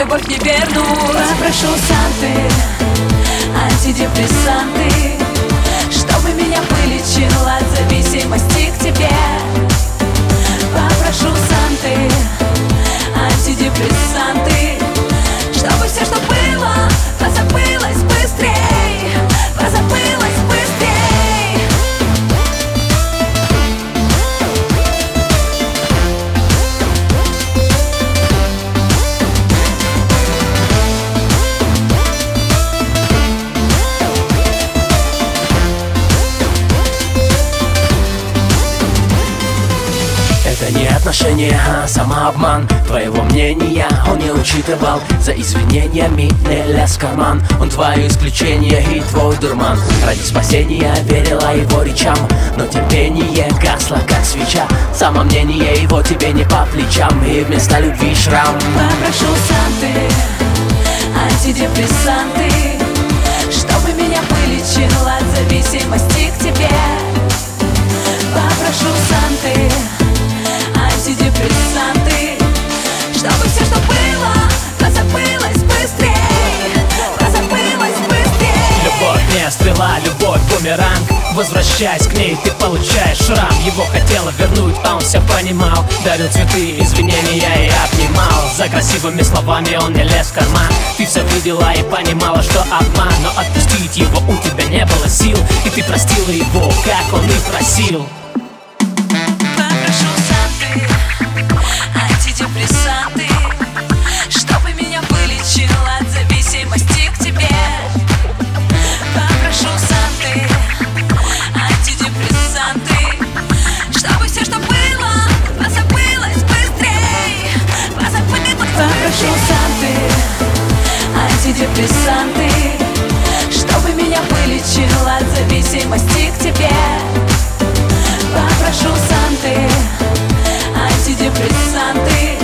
любовь не вернуть. Попрошу Санты антидепрессанты, чтобы меня вылечил от зависимости к тебе. Попрошу Санты антидепрессанты, чтобы все, что было, позабылось быстрей, позабылось быстрей. Это не отношения, а самообман. Твоего мнения он не учитывал. За извинениями не лез в карман. Он твое исключение и твой дурман. Ради спасения верила его речам, но терпение гасло, как свеча. Самомнение его тебе не по плечам, и вместо любви шрам. Попрошу Санты антидепрессанты, чтобы меня вылечил от зависимости к тебе. Попрошу Санты антидепрессанты, чтобы все, что было, позабылось быстрей, позабылось быстрей. Любовь не стрела, любовь бумеранг. Возвращаясь к ней, ты получаешь шрам. Его хотела вернуть, а он все понимал. Дарил цветы, извинения и обнимал. За красивыми словами он не лез в карман. Ты все видела и понимала, что обман. Но отпустить его у тебя не было сил, и ты простила его, как он и просил. Попрошу Санты антидепрессанты, чтобы меня вылечил от зависимости к тебе. Попрошу Санты антидепрессанты, чтобы все, что было, позабылось быстрей, позабылось. Попрошу Санты антидепрессанты, чтобы меня вылечил от зависимости к тебе. Попрошу Санты антидепрессанты,